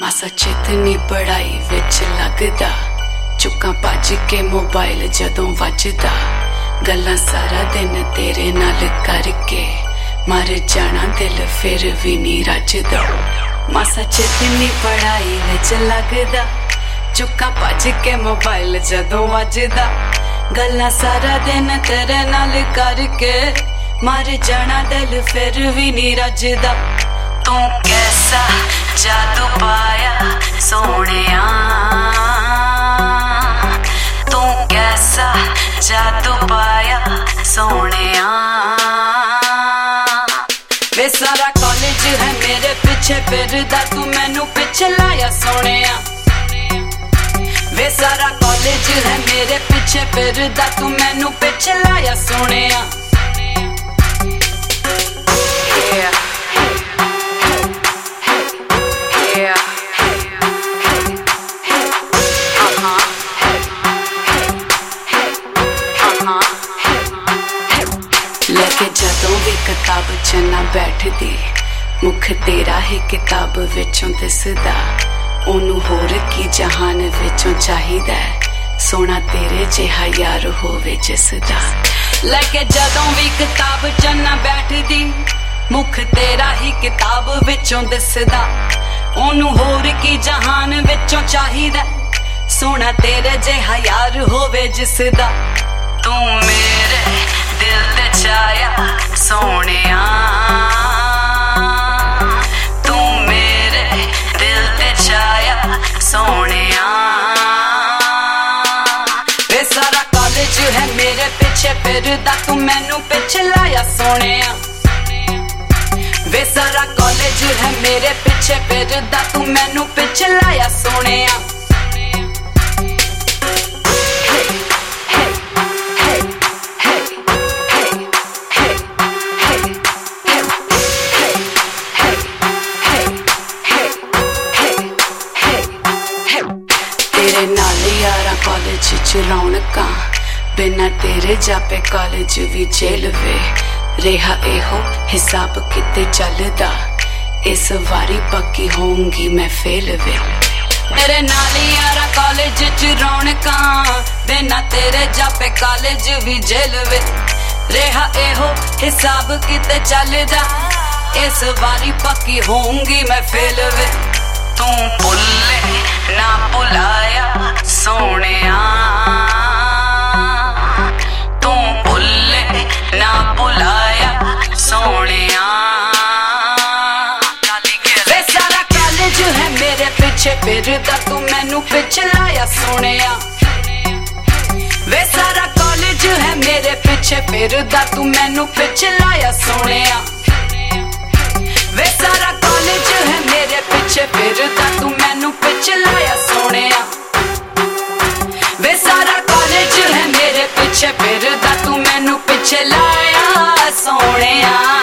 मासा चेतनी पढ़ाई विच लगदा, चुक्कां भज के मोबाइल जदों वजदा, गल्लां सारा दिन तेरे नाल करके मर जाना दिल फिर भी नहीं रजदा। मासा चेतनी पढ़ाई विच लगदा, चुक्कां भज के मोबाइल जदों वजदा, गल्लां सारा दिन तेरे नाल करके मर जाना दिल फिर भी नहीं रजदा। तू कैसा जादू पाया सोनिया, तू कैसा जादू पाया सोनिया। वे सारा कॉलेज है मेरे पीछे फिरदा, तू मैनू पिछे लाया सोनिया। वे सारा कॉलेज है मेरे पीछे फिरदा, तू मैनू पिछे लाया सोनिया। लेके जदों भी किताब च ना बैठदी, मुख तेरा ही किताब विचों दिसदा, ओनू होर की जहान विचों चाहिदा, सोना तेरे जिहा यार होवे जिसदा। लेके जदों भी किताब च ना बैठदी, मुख तेरा ही किताब विचों दिसदा, ओनू होर की जहान विचों चाहिदा, सोना तेरे जिहा यार होवे जिसदा। तू मेरे दिल ते छाया सोनिया, तू मेरे दिल ते छाया सोनिया। वे सारा कॉलेज है मेरे पीछे फिरदा, तू मैनू पिछे लाया सोनिया। वे सारा कॉलेज है मेरे पीछे फिरदा, तू मैनू पिछे लाया सोनिया। तेरे नाल यारा कॉलेज च रौनकां, बिना तेरे जापे कॉलेज भी जेल वे, रेहा एहो हिसाब किते चलदा, इस वारी पक्की होंगी मैं फेल वे। तेरे नाल यारा कॉलेज च रौनकां, बिना तेरे जापे कॉलेज भी जेल वे, रेहा एहो हिसाब किते चलदा, इस वारी पक्की होंगी मैं फेल वे। तू भुल्ले ना भुलाया सोनिया, तू भुल्ले ना भुलाया सोनिया। वे सारा कॉलेज है मेरे पीछे फिरदा, तू मैनू पिछे लाया सोनिया। वे सारा कॉलेज है मेरे पीछे फिरदा, तू मैनू पिछे लाया सोनिया। वे सारा कॉलेज है मेरे पीछे फिरदा, तू मैनू पिछे लाया सोनिया। वे सारा कॉलेज है मेरे पीछे फिरदा, तू मैनू पिछे लाया सोनिया।